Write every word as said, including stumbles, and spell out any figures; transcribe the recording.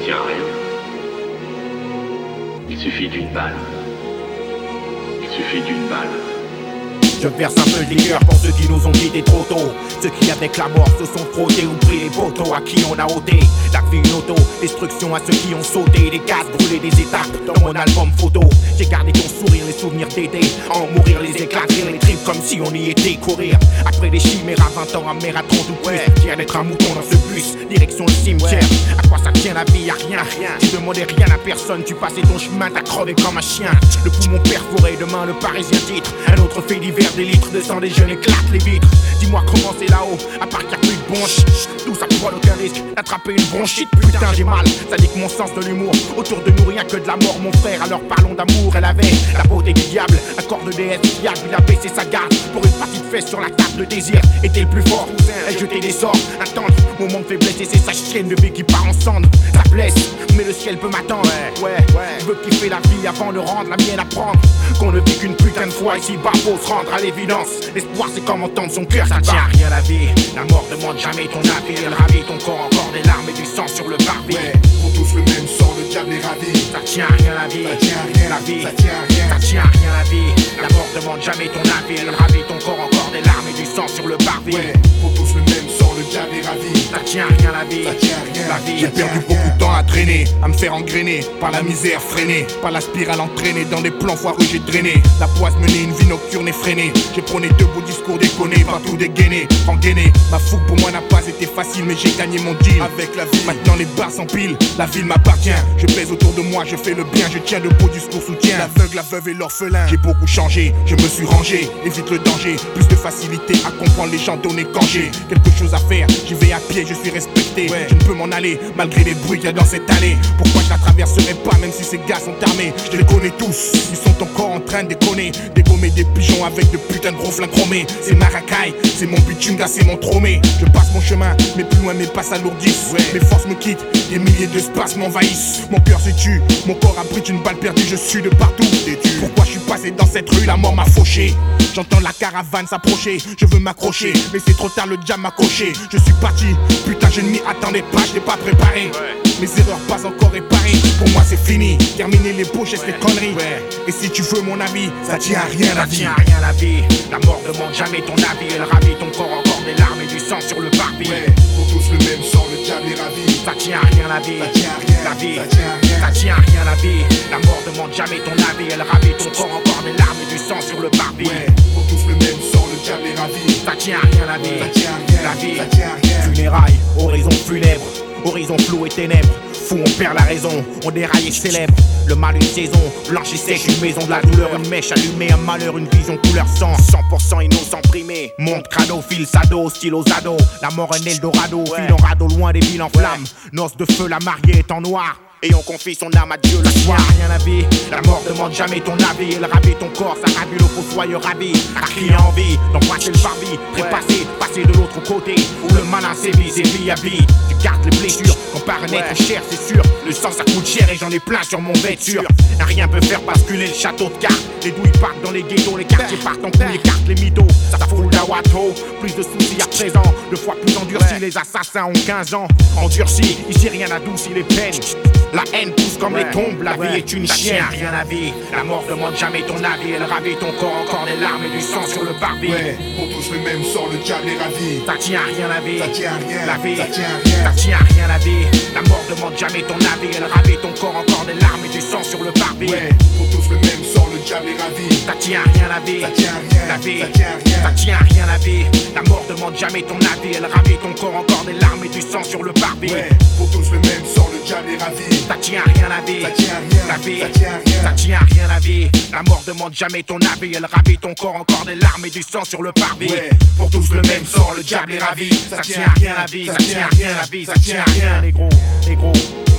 tient à rien. Il suffit d'une balle. Il suffit d'une balle. Je verse un peu de liqueur pour ceux qui nous ont quittés trop tôt. Ceux qui avec la mort se sont frottés ou pris les poteaux, à qui on a ôté la vie une auto. Destruction à ceux qui ont sauté, des cases brûlées, des étapes dans mon album photo. J'ai gardé ton sourire, les souvenirs d'été, en mourir, les éclater, les tripes comme si on y était. Courir après des chimères à vingt ans, un marathon tout plus. Viens d'être un mouton dans ce bus, direction le cimetière. À quoi ça tient la vie, y'a rien, rien. Tu demandais rien à personne, tu passais ton chemin, t'as crevé comme un chien. Le poumon perforé, demain le Parisien titre. Un autre fait divers, des litres de sang, des jeunes éclatent les vitres. Dis-moi comment c'est là-haut, à part qu'il y a plus de bronche. Tout ça prend aucun risque d'attraper une bronchite. Putain j'ai mal, ça dit que mon sens de l'humour. Autour de nous rien que de la mort mon frère. Alors parlons d'amour, elle avait la beauté du diable. Un corps de déesse fiable, il a baissé sa garde. Pour une partie de fesse sur la table, le désir était le plus fort. Elle jetait des sorts, attendre, moment de faiblesse. Et c'est sa chienne de vie qui part en cendre. Ça blesse, mais le ciel peut m'attendre. Ouais, ouais, ouais. Je veux kiffer la vie avant de rendre la mienne à prendre. Qu'on ne vit qu'une putain de fois ici bas, faut se rendre à l'évidence. L'espoir c'est comme entendre son cœur, ça tient à rien la vie. La mort demande jamais ton avis. Elle ravit ton corps, encore des larmes et du sang sur le parvis. Ouais, pour tous le même sang, le diable est ravi. Ça tient à rien la vie, ça tient à rien la vie, ça tient à rien, ça tient à rien la vie. La mort demande jamais ton avis. Elle ravit ton corps, encore des larmes et du sang sur le parvis. Ouais, pour tous le même sang, le diable est ravi. Ça tient à rien la vie, ça tient à rien, la vie. J'ai perdu beaucoup de temps à traîner, à me faire engrainer par la misère freinée, par la spirale entraînée dans des plans foireux j'ai drainé. La poisse menée, une vie nocturne effrénée. J'ai prôné de beaux discours déconnés, partout dégainé, engainé. Ma fougue pour moi n'a pas été facile, mais j'ai gagné mon deal avec la vie. Maintenant les barres s'empilent, la ville m'appartient. Je pèse autour de moi, je fais le bien, je tiens de beaux discours soutien. L'aveugle, la veuve et l'orphelin. J'ai beaucoup changé, je me suis rangé, évite le danger. Plus de facilité à comprendre les gens donnés quand j'ai quelque chose à faire. J'y vais à pied, je suis respecté. Ouais. Je ne peux m'en aller malgré les bruits qu'il y a dans cette allée. Pourquoi je la traverserai pas même si ces gars sont armés? Je les connais tous, ils sont encore en train de déconner. Dégommer des pigeons avec de putains de gros flingues chromés. C'est ma racaille, c'est mon bitunga, c'est mon tromé. Je passe mon chemin, mais plus loin mes pas s'alourdissent. Ouais. Mes forces me quittent, des milliers de spaces m'envahissent. Mon cœur se tue, mon corps abrite une balle perdue. Je suis de partout, pourquoi je suis passé dans cette rue? La mort m'a fauché. J'entends la caravane s'approcher, je veux m'accrocher, mais c'est trop tard, le diable m'a coché. Je suis parti, putain je ne m'y attendais pas, je n'ai pas préparé. Ouais. Mes erreurs pas encore réparées, pour moi c'est fini. Terminer les pochettes, les conneries. Ouais. Et si tu veux mon avis, ça tient à rien la vie. Ça tient à rien la vie. La mort demande jamais ton avis. Elle ravit ton corps, encore des larmes et du sang sur le parvis. Ouais. Pour tous le même sang, le diable est ravi. Ça tient à rien la vie. Ça tient à rien la vie. Ça tient à rien. Ça tient à rien la vie. La mort demande jamais ton avis. Elle ravit ton corps, encore des larmes et du sang sur le parvis. Ouais. Pour tous le même sang, le diable est ravi. Ça tient à rien la vie. Ça tient à rien la vie. Ça tient à rien. Funérailles, horizon funèbre, horizon flou et ténèbres. Fou, on perd la raison, on déraille et célèbre. Le mal une saison, blanche et sèche, une maison de la douleur, une mèche allumée, un malheur, une vision couleur sang. Cent pour cent innocent primé, monte crado, fil sado, stylo zado. La mort un Eldorado, fil en radeau loin des villes en flammes. Noce de feu, la mariée est en noir. Et on confie son âme à Dieu la soir. Rien la vie, la mort demande jamais ton avis. Elle ravit ton corps, ça ravit le fossoyeur ravi. À qui a envie d'embrasser le parvis, trépasser, passer de l'autre côté. Où le malin sévit, c'est vie à vie. Tu gardes les blessures, comparé à être cher, c'est sûr. Le sang ça coûte cher et j'en ai plein sur mon vêture. Rien peut faire basculer le château de cartes. Les douilles partent dans les ghettos, les quartiers partent en couilles, les cartes, les mythos. Ça fout d'Awato, plus de soucis à présent. Deux fois plus endurci, les assassins ont quinze ans. Endurci, ici rien n'adoucit les peines. La haine pousse comme ouais, les tombes, la ouais, vie est une chienne. Ça tient à rien la vie, la mort demande jamais ton avis. Elle ravit ton corps, encore des larmes et du sang sur le parvis. Ouais, pour tous le même sang, le diable est ravi. Ça tient à rien la vie, ça tient à rien la vie. Ça tient à rien, ça tient à rien la vie. La mort demande jamais ton avis. Elle ravit ton corps, encore des larmes et du sang sur le parvis. Ouais, pour tous le même sang, le diable est ravi. Ça tient à rien la vie, ça tient à rien la vie. Ça tient à rien, ça tient à rien la vie. La mort demande jamais ton avis. Elle ravit ton corps, encore des larmes et du sang sur le parvis. Ouais, pour tous le même sang, le diable est ravi. Ça tient à rien la vie, ça tient à rien la vie. Ça tient à rien, ça tient à rien la vie. La mort demande jamais ton avis. Elle ravit ton corps, encore des larmes et du sang sur le parvis. Ouais, pour tous le même sort, le diable est ravi. Ça tient à rien la vie, ça tient à rien la vie, ça tient à rien les gros, les gros.